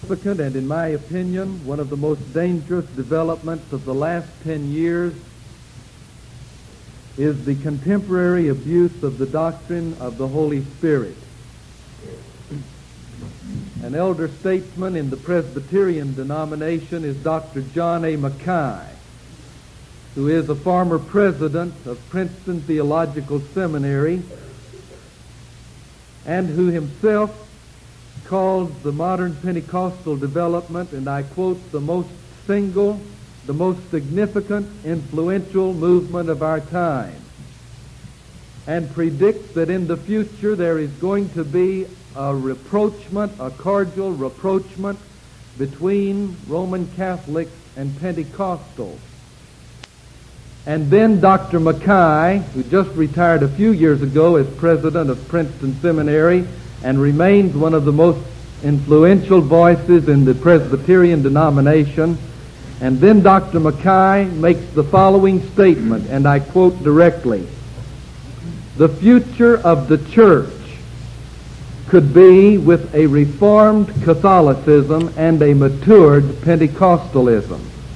significant and, in my opinion, one of the most dangerous developments of the last 10 years is the contemporary abuse of the doctrine of the Holy Spirit. An elder statesman in the Presbyterian denomination is Dr. John A. Mackay, who is a former president of Princeton Theological Seminary and who himself calls the modern Pentecostal development, and I quote, the most significant, influential movement of our time, and predicts that in the future there is going to be a cordial rapprochement between Roman Catholics and Pentecostals. And then Dr. Mackay, who just retired a few years ago as president of Princeton Seminary and remains one of the most influential voices in the Presbyterian denomination, and then Dr. Mackay makes the following statement, and I quote directly: "The future of the church could be with a reformed Catholicism and a matured Pentecostalism."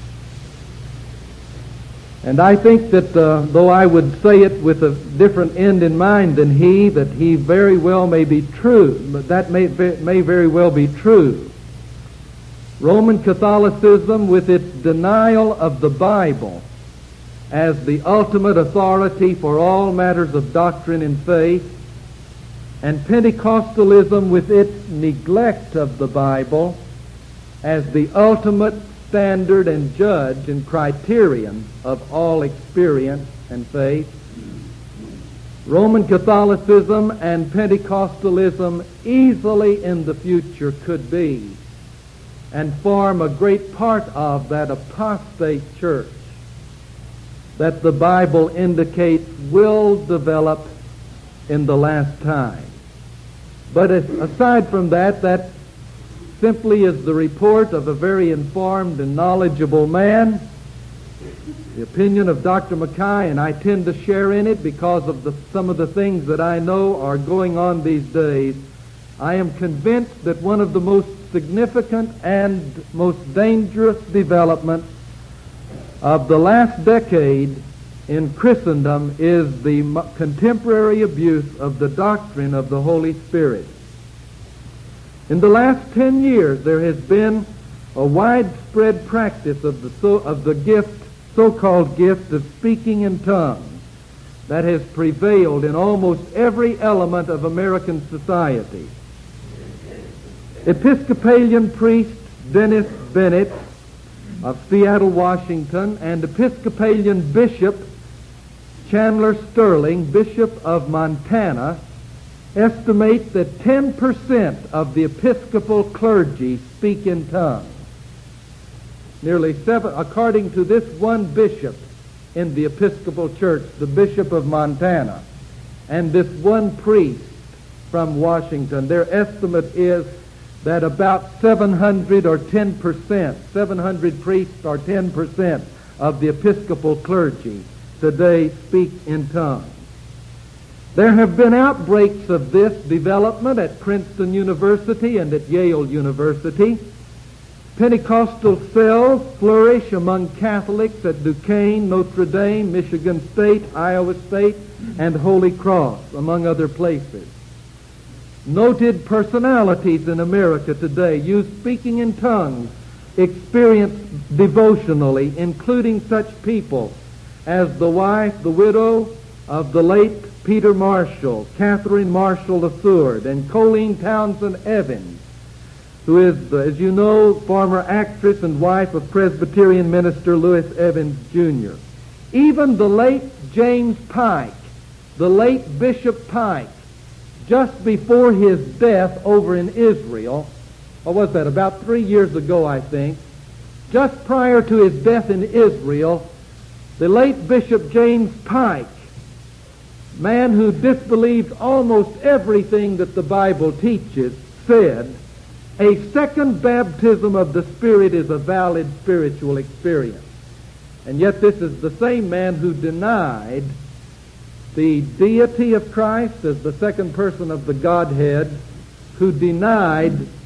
And I think that though I would say it with a different end in mind than he, that he very well may be true, but that may very well be true. Roman Catholicism, with its denial of the Bible as the ultimate authority for all matters of doctrine and faith, and Pentecostalism with its neglect of the Bible as the ultimate standard and judge and criterion of all experience and faith, Roman Catholicism and Pentecostalism easily in the future could be and form a great part of that apostate church that the Bible indicates will develop in the last time. But aside from that, that simply is the report of a very informed and knowledgeable man, the opinion of Dr. Mackay, and I tend to share in it because of some of the things that I know are going on these days. I am convinced that one of the most significant and most dangerous developments of the last decade in Christendom is the contemporary abuse of the doctrine of the Holy Spirit. In the last 10 years, there has been a widespread practice of the gift, so-called gift of speaking in tongues, that has prevailed in almost every element of American society. Episcopalian priest Dennis Bennett of Seattle, Washington, and Episcopalian Bishop Chandler Sterling, Bishop of Montana, estimate that 10% of the Episcopal clergy speak in tongues. According to this one bishop in the Episcopal Church, the Bishop of Montana, and this one priest from Washington, their estimate is that about 700 or 10%, 700 priests or 10% of the Episcopal clergy today speak in tongues. There have been outbreaks of this development at Princeton University and at Yale University. Pentecostal cells flourish among Catholics at Duquesne, Notre Dame, Michigan State, Iowa State, and Holy Cross, among other places. Noted personalities in America today use speaking in tongues experienced devotionally, including such people as the widow of the late Peter Marshall, Catherine Marshall III, and Colleen Townsend Evans, who is, as you know, former actress and wife of Presbyterian minister Louis Evans, Jr. Even the late James Pike, the late Bishop Pike, just before his death over in Israel, what was that, about 3 years ago, I think, just prior to his death in Israel, the late Bishop James Pike, man who disbelieved almost everything that the Bible teaches, said, a second baptism of the Spirit is a valid spiritual experience. And yet this is the same man who denied the deity of Christ as the second person of the Godhead, who denied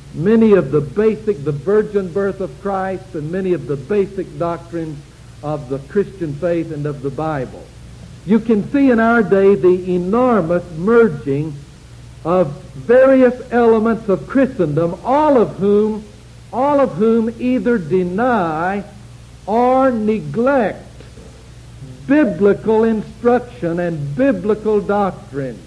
many of the virgin birth of Christ, and many of the basic doctrines of the Christian faith and of the Bible. You can see in our day the enormous merging of various elements of Christendom, all of whom either deny or neglect biblical instruction and biblical doctrine.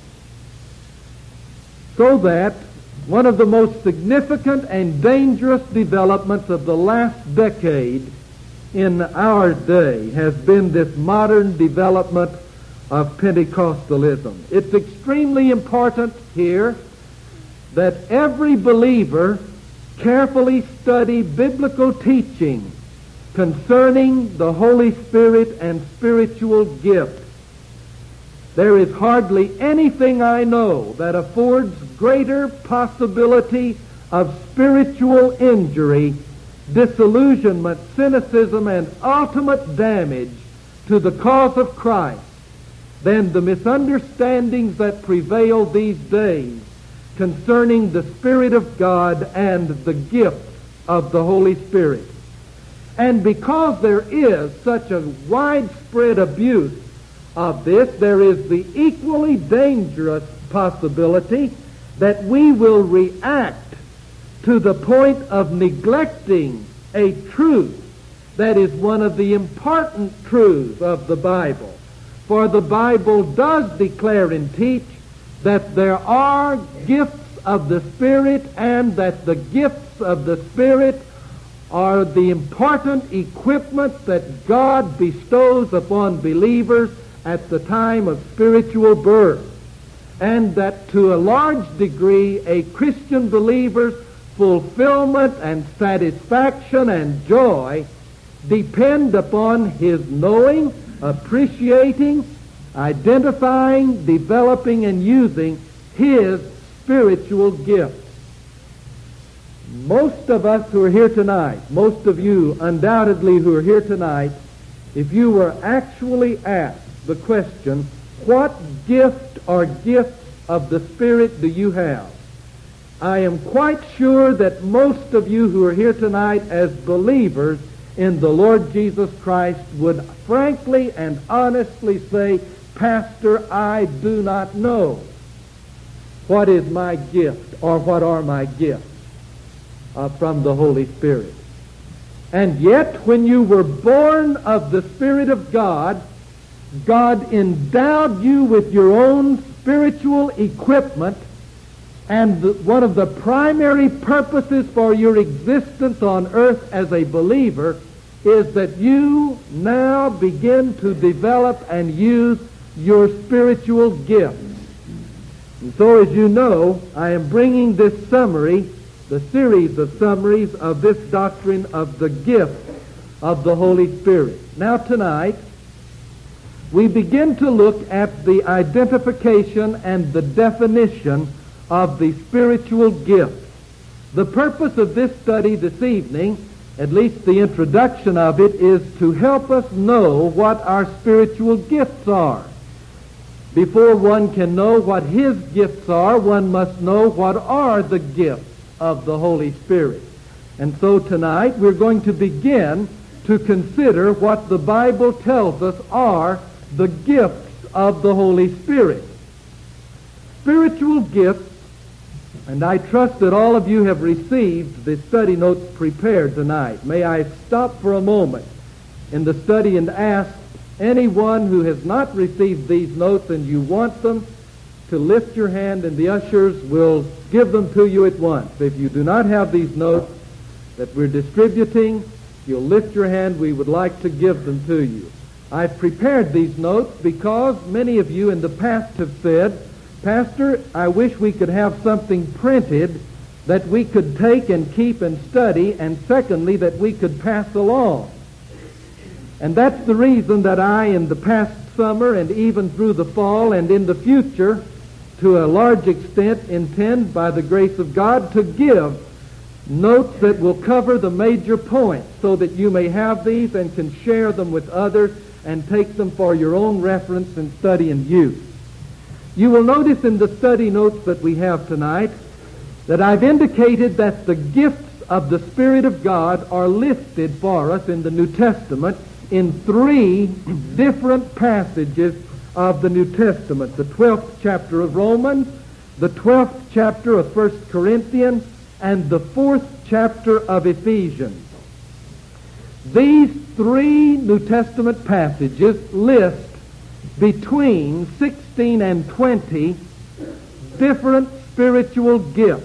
So that one of the most significant and dangerous developments of the last decade in our day has been this modern development of Pentecostalism. It's extremely important here that every believer carefully study biblical teaching concerning the Holy Spirit and spiritual gifts. There is hardly anything I know that affords greater possibility of spiritual injury, disillusionment, cynicism, and ultimate damage to the cause of Christ than the misunderstandings that prevail these days concerning the Spirit of God and the gift of the Holy Spirit. And because there is such a widespread abuse of this, there is the equally dangerous possibility that we will react to the point of neglecting a truth that is one of the important truths of the Bible. For the Bible does declare and teach that there are gifts of the Spirit, and that the gifts of the Spirit are the important equipment that God bestows upon believers at the time of spiritual birth, and that to a large degree a Christian believer's fulfillment and satisfaction and joy depend upon his knowing, appreciating, identifying, developing, and using his spiritual gifts. Most of us who are here tonight, most of you undoubtedly who are here tonight, if you were actually asked the question, what gift or gifts of the Spirit do you have? I am quite sure that most of you who are here tonight as believers in the Lord Jesus Christ would frankly and honestly say, Pastor, I do not know what is my gift or what are my gifts from the Holy Spirit. And yet, when you were born of the Spirit of God, God endowed you with your own spiritual equipment, and one of the primary purposes for your existence on earth as a believer is that you now begin to develop and use your spiritual gifts. And so, as you know, I am bringing this summary, the series of summaries of this doctrine of the gift of the Holy Spirit. Now tonight, we begin to look at the identification and the definition of the spiritual gifts. The purpose of this study this evening, at least the introduction of it, is to help us know what our spiritual gifts are. Before one can know what his gifts are, one must know what are the gifts of the Holy Spirit. And so tonight we're going to begin to consider what the Bible tells us are the gifts of the Holy Spirit. Spiritual gifts, and I trust that all of you have received the study notes prepared tonight. May I stop for a moment in the study and ask anyone who has not received these notes and you want them to lift your hand, and the ushers will give them to you at once. If you do not have these notes that we're distributing, you'll lift your hand. We would like to give them to you. I've prepared these notes because many of you in the past have said, Pastor, I wish we could have something printed that we could take and keep and study, and secondly, that we could pass along. And that's the reason that I, in the past summer and even through the fall and in the future, to a large extent, intend, by the grace of God, to give notes that will cover the major points so that you may have these and can share them with others and take them for your own reference and study and use. You will notice in the study notes that we have tonight that I've indicated that the gifts of the Spirit of God are listed for us in the New Testament in 3 different passages of the New Testament. The 12th chapter of Romans, the 12th chapter of 1 Corinthians, and the 4th chapter of Ephesians. These 3 New Testament passages list between 16 and 20 different spiritual gifts.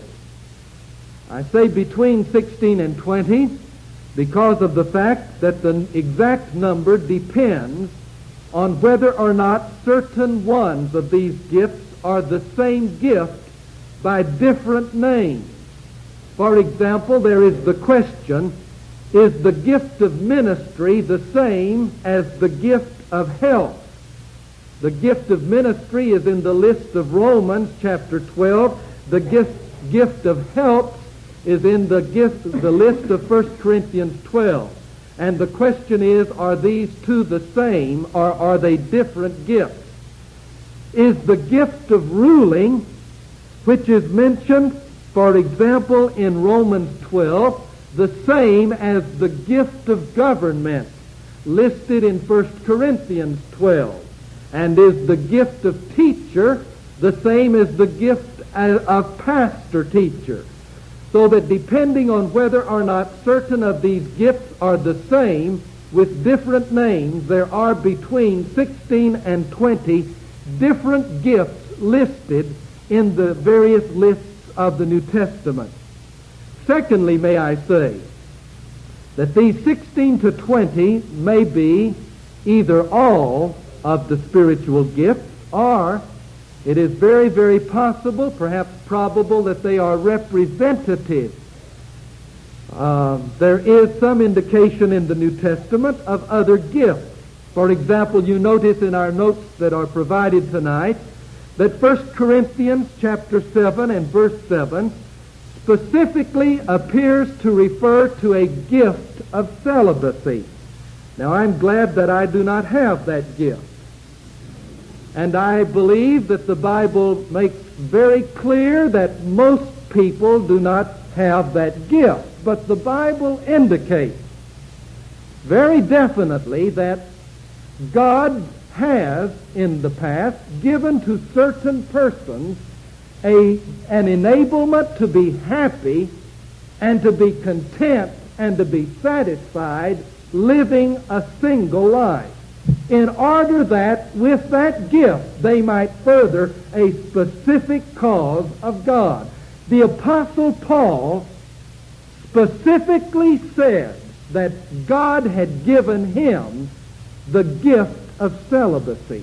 I say between 16 and 20 because of the fact that the exact number depends on whether or not certain ones of these gifts are the same gift by different names. For example, there is the question, is the gift of ministry the same as the gift of health? The gift of ministry is in the list of Romans chapter 12. The gift of health is in the list of 1 Corinthians 12. And the question is, are these two the same or are they different gifts? Is the gift of ruling, which is mentioned, for example, in Romans 12, the same as the gift of government listed in 1 Corinthians 12? And is the gift of teacher the same as the gift of pastor-teacher? So that depending on whether or not certain of these gifts are the same with different names, there are between 16 and 20 different gifts listed in the various lists of the New Testament. Secondly, may I say that these 16 to 20 may be either all of the spiritual gifts, or it is very, very possible, perhaps probable, that they are representative. There is some indication in the New Testament of other gifts. For example, you notice in our notes that are provided tonight that 1 Corinthians chapter 7 and verse 7 specifically appears to refer to a gift of celibacy. Now, I'm glad that I do not have that gift. And I believe that the Bible makes very clear that most people do not have that gift. But the Bible indicates very definitely that God has, in the past, given to certain persons an enablement to be happy and to be content and to be satisfied living a single life, in order that with that gift they might further a specific cause of God. The Apostle Paul specifically said that God had given him the gift of celibacy.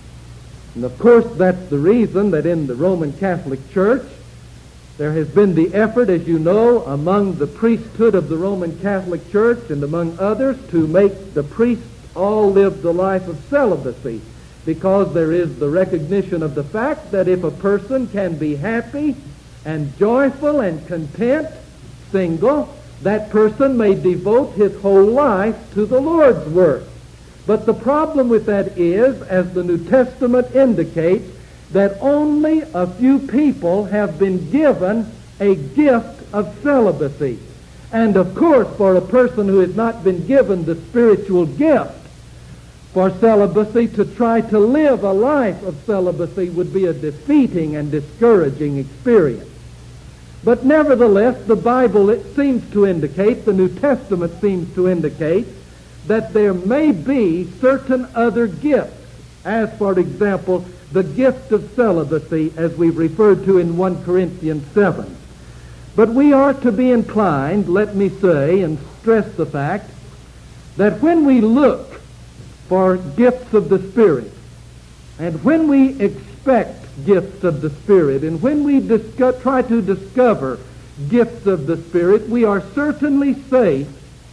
And of course, that's the reason that in the Roman Catholic Church there has been the effort, as you know, among the priesthood of the Roman Catholic Church and among others, to make the priests all live the life of celibacy, because there is the recognition of the fact that if a person can be happy and joyful and content single, that person may devote his whole life to the Lord's work. But the problem with that is, as the New Testament indicates, that only a few people have been given a gift of celibacy. And of course, for a person who has not been given the spiritual gift for celibacy, to try to live a life of celibacy would be a defeating and discouraging experience. But nevertheless, the Bible, it seems to indicate, the New Testament seems to indicate, that there may be certain other gifts, as, for example, the gift of celibacy, as we've referred to in 1 Corinthians 7. But we are to be inclined, let me say, and stress the fact, that when we look for gifts of the Spirit, and when we expect gifts of the Spirit, and when we try to discover gifts of the Spirit, we are certainly safe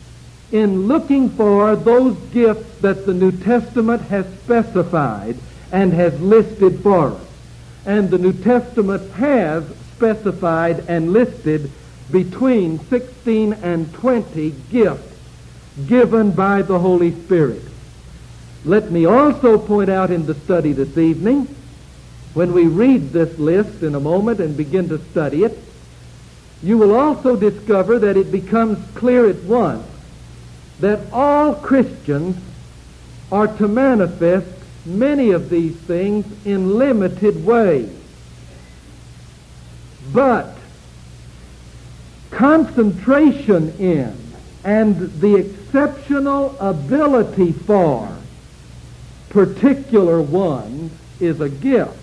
in looking for those gifts that the New Testament has specified and has listed for us. And the New Testament has specified and listed between 16 and 20 gifts given by the Holy Spirit. Let me also point out in the study this evening, when we read this list in a moment and begin to study it, you will also discover that it becomes clear at once that all Christians are to manifest many of these things in limited ways. But concentration in and the exceptional ability for particular ones is a gift.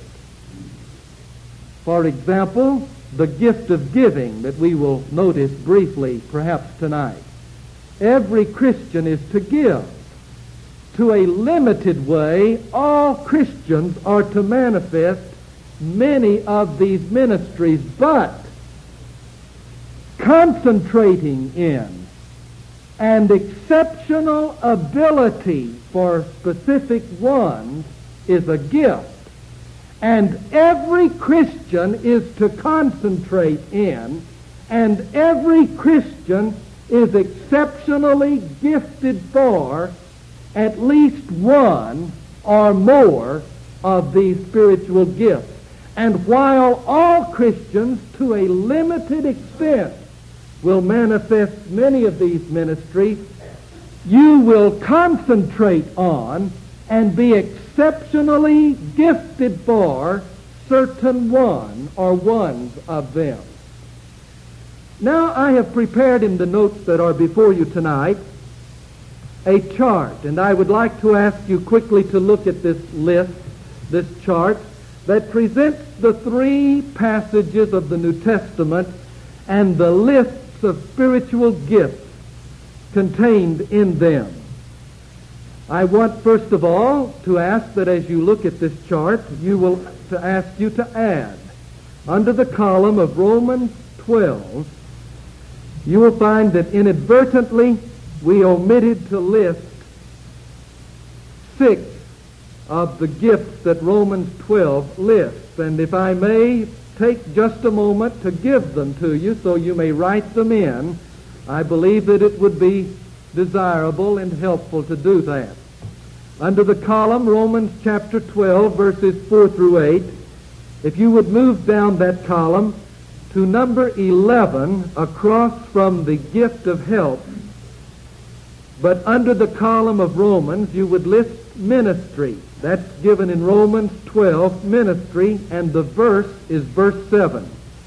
For example, the gift of giving that we will notice briefly perhaps tonight. Every Christian is to give. To a limited way, all Christians are to manifest many of these ministries, but concentrating in and exceptional ability for specific ones is a gift. And every Christian is to concentrate in, and every Christian is exceptionally gifted for at least one or more of these spiritual gifts. And while all Christians, to a limited extent, will manifest many of these ministries, you will concentrate on and be exceptionally gifted for certain one or ones of them. Now I have prepared in the notes that are before you tonight a chart, and I would like to ask you quickly to look at this list, this chart, that presents the three passages of the New Testament and the lists of spiritual gifts contained in them. I want, first of all, to ask that as you look at this chart, to ask you to add, under the column of Romans 12, you will find that inadvertently we omitted to list 6 of the gifts that Romans 12 lists. And if I may take just a moment to give them to you so you may write them in, I believe that it would be desirable and helpful to do that. Under the column Romans chapter 12, verses 4 through 8, if you would move down that column to number 11 across from the gift of help, but under the column of Romans you would list ministry. That's given in Romans 12, ministry, and the verse is verse 7.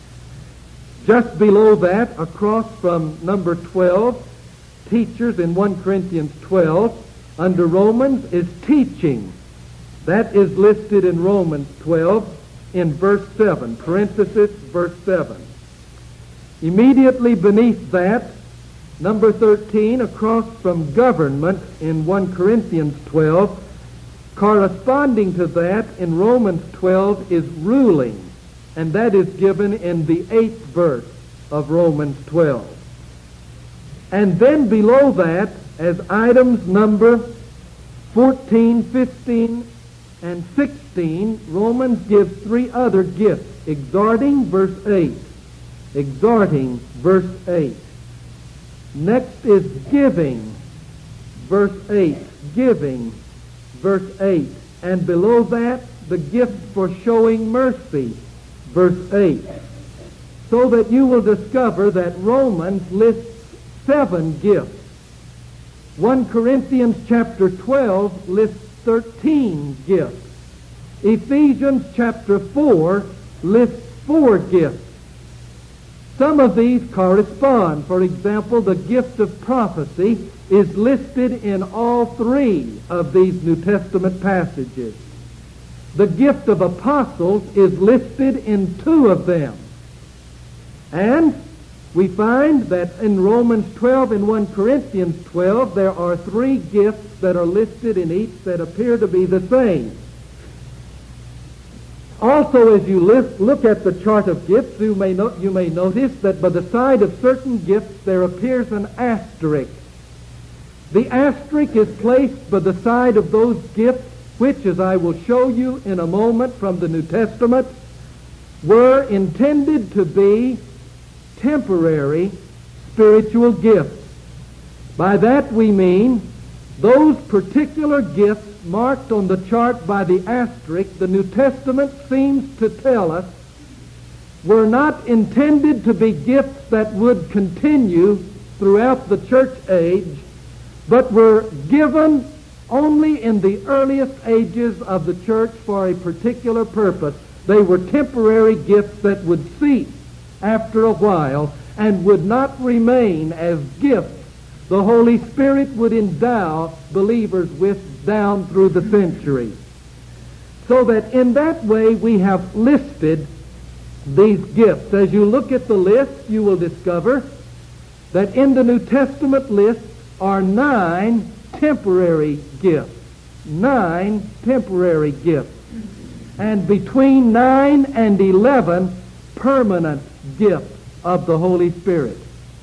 Just below that, across from number 12, teachers in 1 Corinthians 12, under Romans is teaching. That is listed in Romans 12 in verse 7, parenthesis, verse 7. Immediately beneath that, number 13, across from government in 1 Corinthians 12, corresponding to that in Romans 12 is ruling, and that is given in the 8th verse of Romans 12. And then below that, as items number 14, 15, and 16, Romans gives 3 other gifts. Exhorting, verse 8. Exhorting, verse 8. Next is giving, verse 8. Giving, verse 8. And below that, the gift for showing mercy, verse 8. So that you will discover that Romans lists 7 gifts. 1 Corinthians chapter 12 lists 13 gifts. Ephesians chapter 4 lists 4 gifts. Some of these correspond. For example, the gift of prophecy is listed in all 3 of these New Testament passages. The gift of apostles is listed in 2 of them. And we find that in Romans 12 and 1 Corinthians 12, there are 3 gifts that are listed in each that appear to be the same. Also, as you look at the chart of gifts, you may notice that by the side of certain gifts there appears an asterisk. The asterisk is placed by the side of those gifts which, as I will show you in a moment from the New Testament, were intended to be temporary spiritual gifts. By that we mean those particular gifts marked on the chart by the asterisk. The New Testament seems to tell us were not intended to be gifts that would continue throughout the church age, but were given only in the earliest ages of the church for a particular purpose. They were temporary gifts that would cease after a while and would not remain as gifts the Holy Spirit would endow believers with down through the centuries. So that in that way we have listed these gifts. As you look at the list, you will discover that in the New Testament list are 9 temporary gifts. 9 temporary gifts. And between 9 and 11 permanent gifts of the Holy Spirit.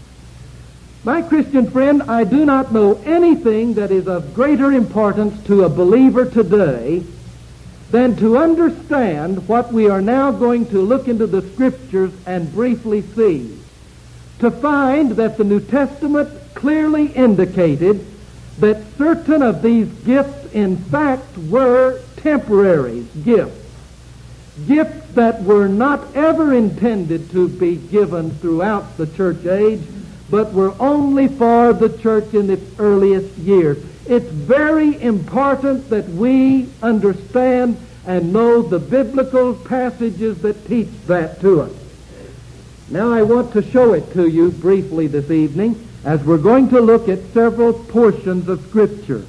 My Christian friend, I do not know anything that is of greater importance to a believer today than to understand what we are now going to look into the Scriptures and briefly see. To find that the New Testament clearly indicated that certain of these gifts in fact were temporary gifts. Gifts that were not ever intended to be given throughout the church age, but were only for the church in its earliest years. It's very important that we understand and know the biblical passages that teach that to us. Now I want to show it to you briefly this evening as we're going to look at several portions of Scripture.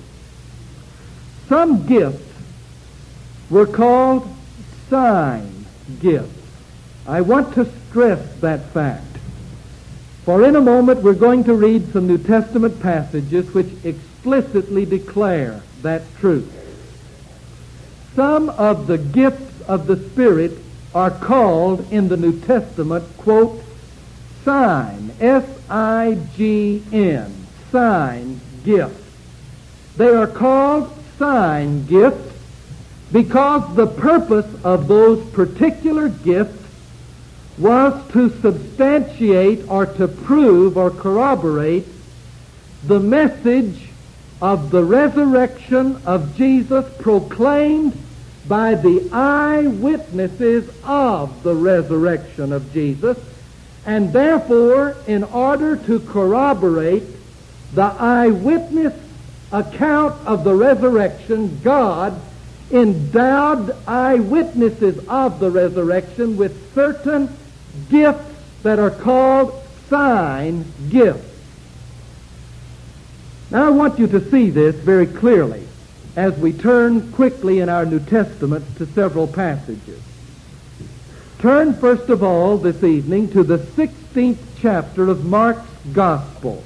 Some gifts were called sign gifts. I want to stress that fact. For in a moment we're going to read some New Testament passages which explicitly declare that truth. Some of the gifts of the Spirit are called in the New Testament, quote, sign, S-I-G-N, sign gifts. They are called sign gifts because the purpose of those particular gifts was to substantiate or to prove or corroborate the message of the resurrection of Jesus proclaimed by the eyewitnesses of the resurrection of Jesus, and therefore, in order to corroborate the eyewitness account of the resurrection, God endowed eyewitnesses of the resurrection with certain gifts that are called sign gifts. Now I want you to see this very clearly as we turn quickly in our New Testament to several passages. Turn first of all this evening to the 16th chapter of Mark's Gospel.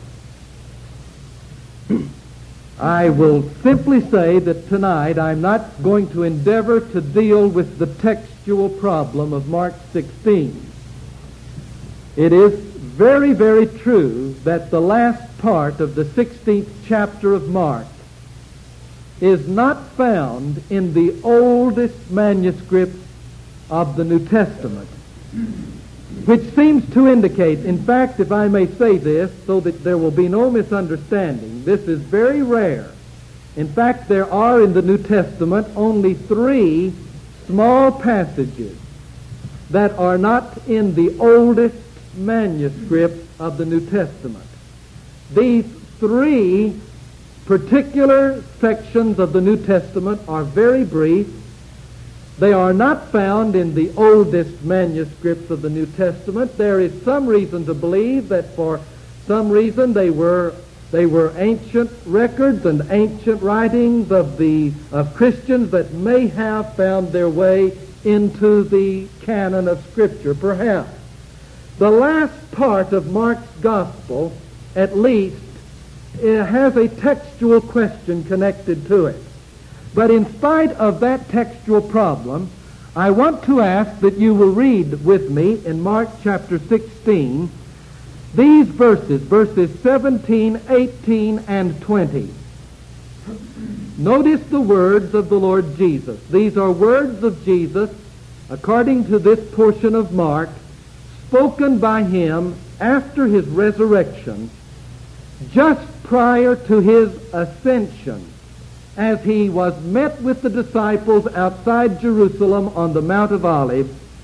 I will simply say that tonight I'm not going to endeavor to deal with the textual problem of Mark 16. It is very, very true that the last part of the 16th chapter of Mark is not found in the oldest manuscript of the New Testament, which seems to indicate, in fact, if I may say this, so that there will be no misunderstanding, this is very rare. In fact, there are in the New Testament only 3 small passages that are not in the oldest manuscript of the New Testament. These 3 particular sections of the New Testament are very brief. They are not found in the oldest manuscripts of the New Testament. There is some reason to believe that for some reason they were ancient records and ancient writings of Christians that may have found their way into the canon of Scripture, perhaps. The last part of Mark's Gospel, at least, it has a textual question connected to it. But in spite of that textual problem, I want to ask that you will read with me in Mark chapter 16 these verses 17, 18, and 20. Notice the words of the Lord Jesus. These are words of Jesus, according to this portion of Mark, spoken by him after his resurrection, just prior to his ascension, as he was met with the disciples outside Jerusalem on the Mount of Olives,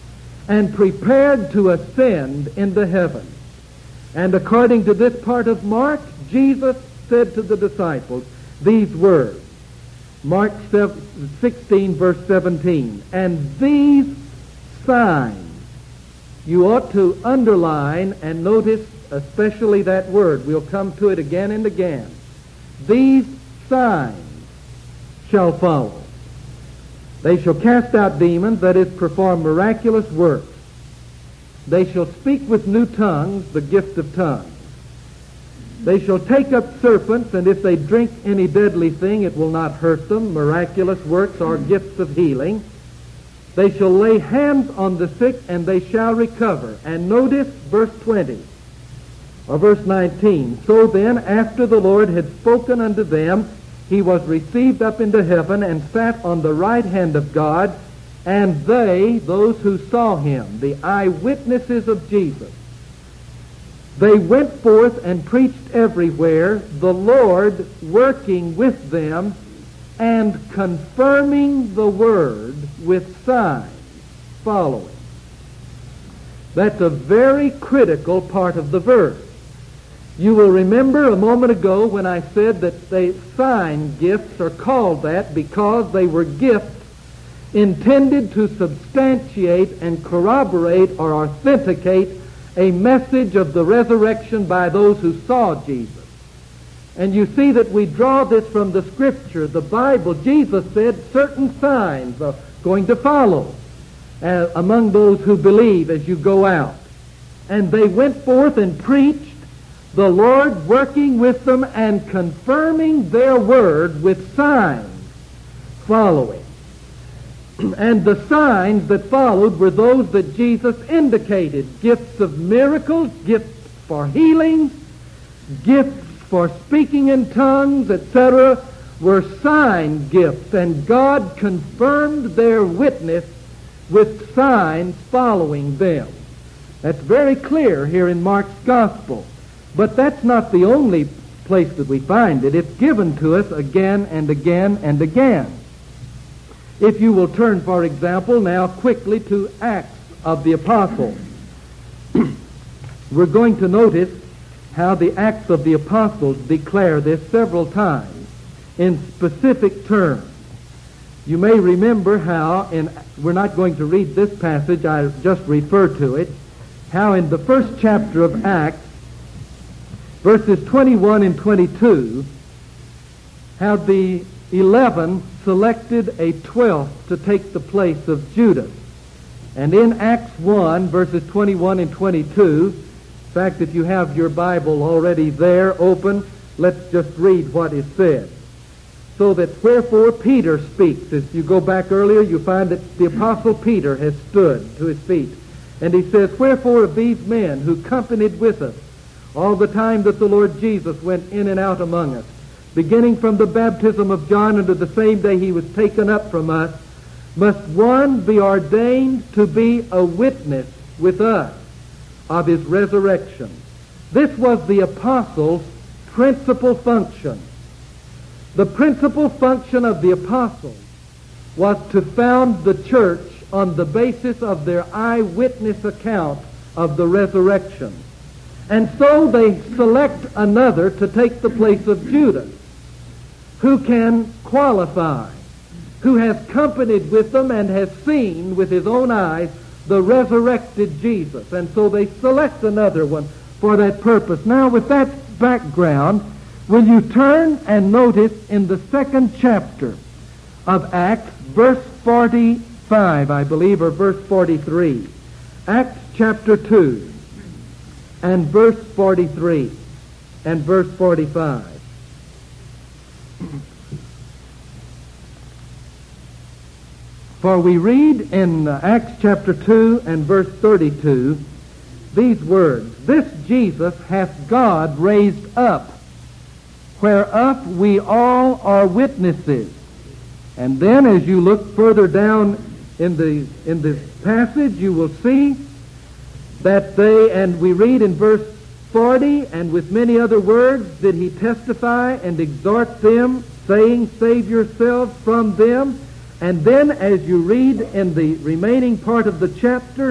and prepared to ascend into heaven. And according to this part of Mark, Jesus said to the disciples these words. Mark 16, verse 17. And these signs, you ought to underline and notice especially that word. We'll come to it again and again. These signs shall follow. They shall cast out demons, that is, perform miraculous works. They shall speak with new tongues, the gift of tongues. They shall take up serpents, and if they drink any deadly thing, it will not hurt them. Miraculous works are gifts of healing. They shall lay hands on the sick, and they shall recover. And notice verse 20, or verse 19. So then, after the Lord had spoken unto them, he was received up into heaven, and sat on the right hand of God. And they, those who saw him, the eyewitnesses of Jesus, they went forth and preached everywhere, the Lord working with them and confirming the word with signs following. That's a very critical part of the verse. You will remember a moment ago when I said that sign gifts are called that because they were gifts intended to substantiate and corroborate or authenticate a message of the resurrection by those who saw Jesus. And you see that we draw this from the Scripture, the Bible. Jesus said certain signs are going to follow among those who believe as you go out. And they went forth and preached, the Lord working with them and confirming their word with signs following. And the signs that followed were those that Jesus indicated. Gifts of miracles, gifts for healings, gifts for speaking in tongues, etc. were sign gifts. And God confirmed their witness with signs following them. That's very clear here in Mark's Gospel. But that's not the only place that we find it. It's given to us again and again and again. If you will turn, for example, now quickly to Acts of the Apostles. We're going to notice how the Acts of the Apostles declare this several times in specific terms. You may remember how, we're not going to read this passage, I just refer to it, how in the first chapter of Acts, verses 21 and 22, how the 11 selected a 12th to take the place of Judas. And in Acts 1, verses 21 and 22, in fact, if you have your Bible already there open, let's just read what is said. So that wherefore Peter speaks. As you go back earlier, you find that the Apostle Peter has stood to his feet. And he says, wherefore of these men who companied with us all the time that the Lord Jesus went in and out among us, beginning from the baptism of John unto the same day he was taken up from us, must one be ordained to be a witness with us of his resurrection. This was the apostles' principal function. The principal function of the apostles was to found the church on the basis of their eyewitness account of the resurrection. And so they select another to take the place of Judas, who can qualify, who has companied with them and has seen with his own eyes the resurrected Jesus. And so they select another one for that purpose. Now, with that background, will you turn and notice in the second chapter of Acts, verse 45, I believe, or verse 43. Acts chapter 2, and verse 43, and verse 45. For we read in Acts chapter 2 and verse 32 these words, this Jesus hath God raised up, whereof we all are witnesses. And then as you look further down in this passage, you will see that and we read in verse 40, and with many other words did he testify and exhort them, saying, save yourselves from them. And then as you read in the remaining part of the chapter,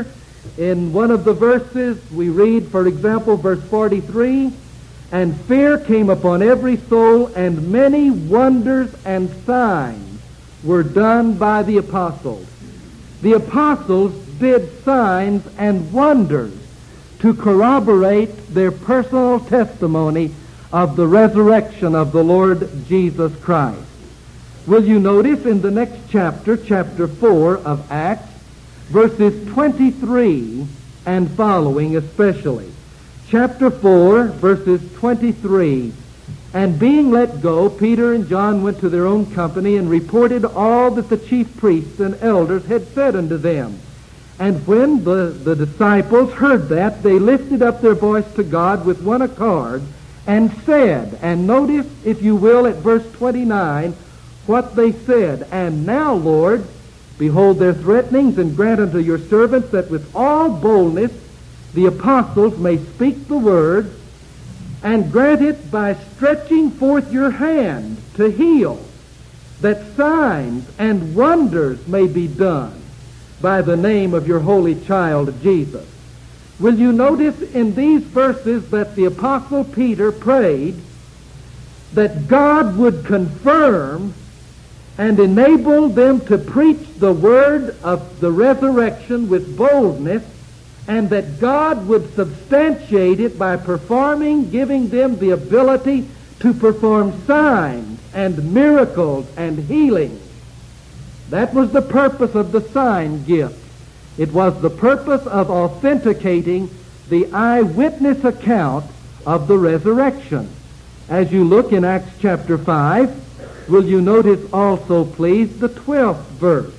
In one of the verses, we read, for example, verse 43, "And fear came upon every soul, and many wonders and signs were done by the apostles." The apostles did signs and wonders to corroborate their personal testimony of the resurrection of the Lord Jesus Christ. Will you notice in the next chapter, chapter 4 of Acts, verses 23 and following especially. Chapter 4, verses 23. "And being let go, Peter and John went to their own company and reported all that the chief priests and elders had said unto them. And when the disciples heard that, they lifted up their voice to God with one accord and said," and notice, if you will, at verse 29, what they said, "And now, Lord, behold their threatenings, and grant unto your servants that with all boldness the apostles may speak the word, and grant it by stretching forth your hand to heal, that signs and wonders may be done by the name of your holy child Jesus." Will you notice in these verses that the apostle Peter prayed that God would confirm and enable them to preach the word of the resurrection with boldness, and that God would substantiate it by giving them the ability to perform signs and miracles and healings. That was the purpose of the sign gift. It was the purpose of authenticating the eyewitness account of the resurrection. As you look in Acts chapter 5, will you notice also, please, the 12th verse?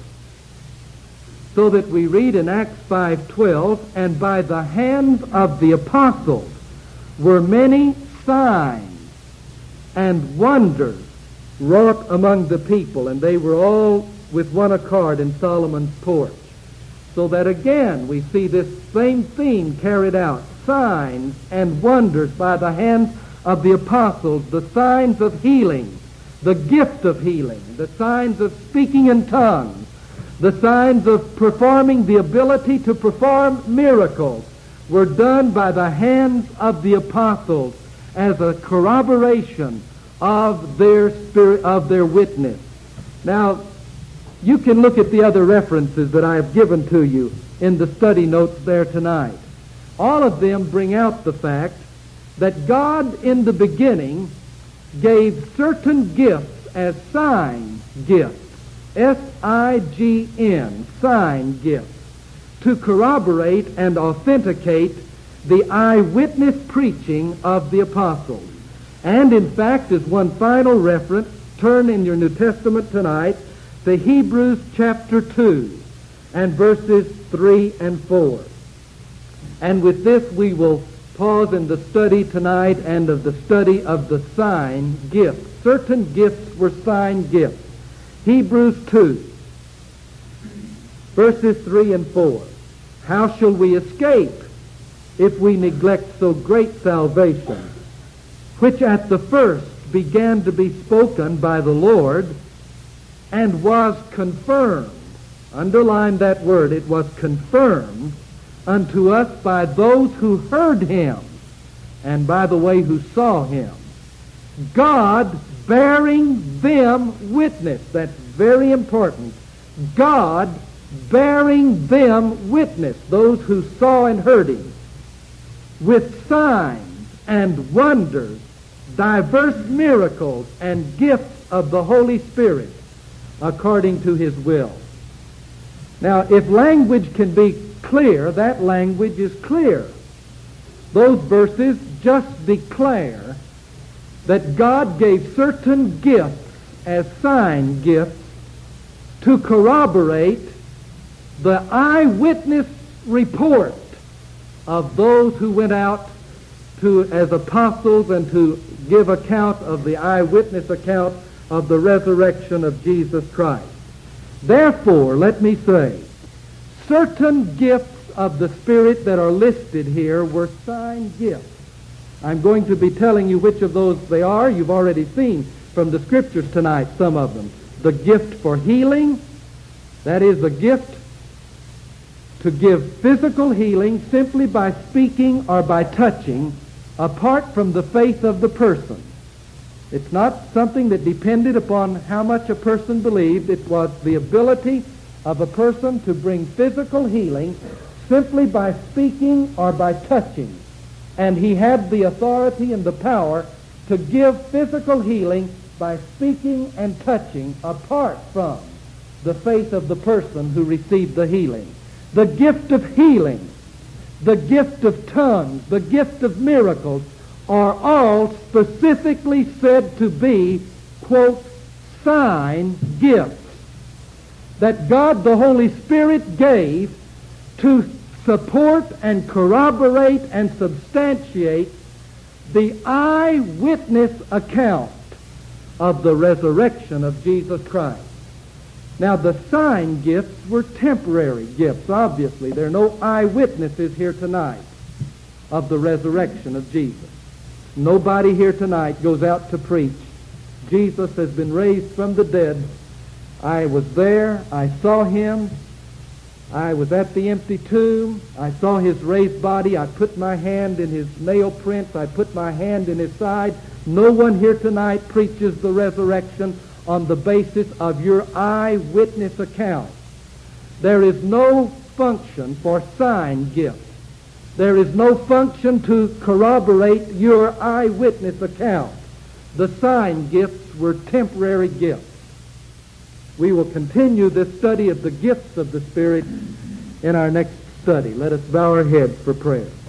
So that we read in Acts 5:12, "And by the hands of the apostles were many signs and wonders wrought among the people, and they were all with one accord in Solomon's porch." So that again we see this same theme carried out. Signs and wonders by the hands of the apostles, the signs of healing, the gift of healing, the signs of speaking in tongues, the signs of performing the ability to perform miracles were done by the hands of the apostles as a corroboration of their spirit, of their witness. Now, you can look at the other references that I have given to you in the study notes there tonight. All of them bring out the fact that God in the beginning gave certain gifts as sign gifts, S-I-G-N, sign gifts, to corroborate and authenticate the eyewitness preaching of the apostles. And in fact, as one final reference, turn in your New Testament tonight to Hebrews chapter 2 and verses 3 and 4. And with this we will pause in the study tonight and of the study of the sign gifts. Certain gifts were sign gifts. Hebrews 2, verses 3 and 4. "How shall we escape if we neglect so great salvation, which at the first began to be spoken by the Lord, and was confirmed," underline that word, it was confirmed, "unto us by those who heard him," and by the way, who saw him, "God bearing them witness." That's very important. God bearing them witness, those who saw and heard him, "with signs and wonders, diverse miracles and gifts of the Holy Spirit, according to his will." Now, if language can be clear, that language is clear. Those verses just declare that God gave certain gifts as sign gifts to corroborate the eyewitness report of those who went out as apostles and to give account of the eyewitness account of the resurrection of Jesus Christ. Therefore, let me say, certain gifts of the Spirit that are listed here were sign gifts. I'm going to be telling you which of those they are. You've already seen from the Scriptures tonight some of them. The gift for healing, that is a gift to give physical healing simply by speaking or by touching, apart from the faith of the person. It's not something that depended upon how much a person believed. It was the ability of a person to bring physical healing simply by speaking or by touching. And he had the authority and the power to give physical healing by speaking and touching apart from the faith of the person who received the healing. The gift of healing, the gift of tongues, the gift of miracles are all specifically said to be, quote, sign gifts that God the Holy Spirit gave to support and corroborate and substantiate the eyewitness account of the resurrection of Jesus Christ. Now, the sign gifts were temporary gifts, obviously. There are no eyewitnesses here tonight of the resurrection of Jesus. Nobody here tonight goes out to preach, Jesus has been raised from the dead. I was there. I saw him. I was at the empty tomb. I saw his raised body. I put my hand in his nail prints. I put my hand in his side. No one here tonight preaches the resurrection on the basis of your eyewitness account. There is no function for sign gifts. There is no function to corroborate your eyewitness account. The sign gifts were temporary gifts. We will continue this study of the gifts of the Spirit in our next study. Let us bow our heads for prayer.